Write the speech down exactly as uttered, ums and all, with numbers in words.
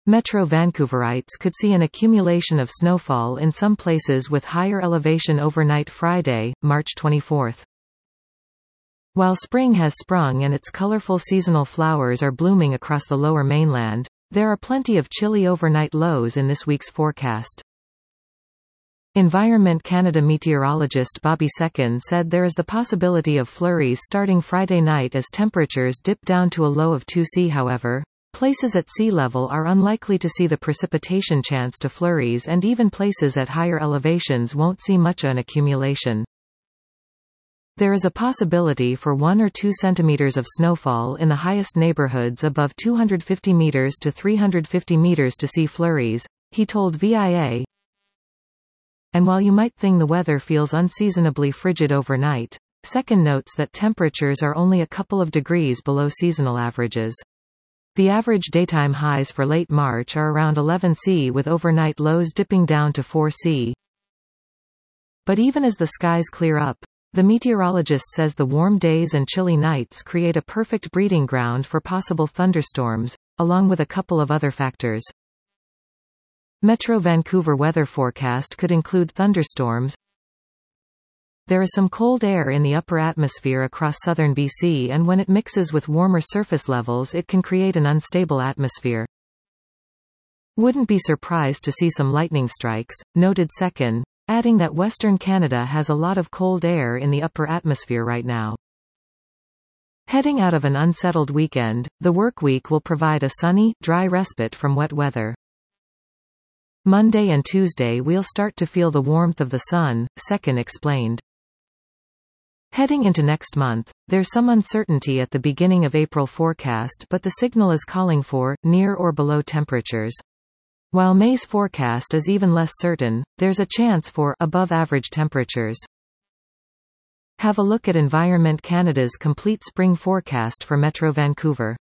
Metro Vancouverites could see an accumulation of snowfall in some places with higher elevation overnight Friday, March twenty-fourth. While spring has sprung and its colorful seasonal flowers are blooming across the lower mainland, there are plenty of chilly overnight lows in this week's forecast. Environment Canada meteorologist Bobby Second said there is the possibility of flurries starting Friday night as temperatures dip down to a low of two C. However, places at sea level are unlikely to see the precipitation chance to flurries, and even places at higher elevations won't see much an accumulation. There is a possibility for one or two centimeters of snowfall in the highest neighborhoods above two hundred fifty meters to three hundred fifty meters to see flurries, he told V I A. And while you might think the weather feels unseasonably frigid overnight, Second notes that temperatures are only a couple of degrees below seasonal averages. The average daytime highs for late March are around eleven C with overnight lows dipping down to four C. But even as the skies clear up, the meteorologist says the warm days and chilly nights create a perfect breeding ground for possible thunderstorms, along with a couple of other factors. Metro Vancouver weather forecast could include thunderstorms. There is some cold air in the upper atmosphere across southern B C, and when it mixes with warmer surface levels it can create an unstable atmosphere. Wouldn't be surprised to see some lightning strikes, noted Second, adding that Western Canada has a lot of cold air in the upper atmosphere right now. Heading out of an unsettled weekend, the work week will provide a sunny, dry respite from wet weather. Monday and Tuesday we'll start to feel the warmth of the sun, Second explained. Heading into next month, there's some uncertainty at the beginning of April forecast, but the signal is calling for near or below temperatures. While May's forecast is even less certain, there's a chance for above average temperatures. Have a look at Environment Canada's complete spring forecast for Metro Vancouver.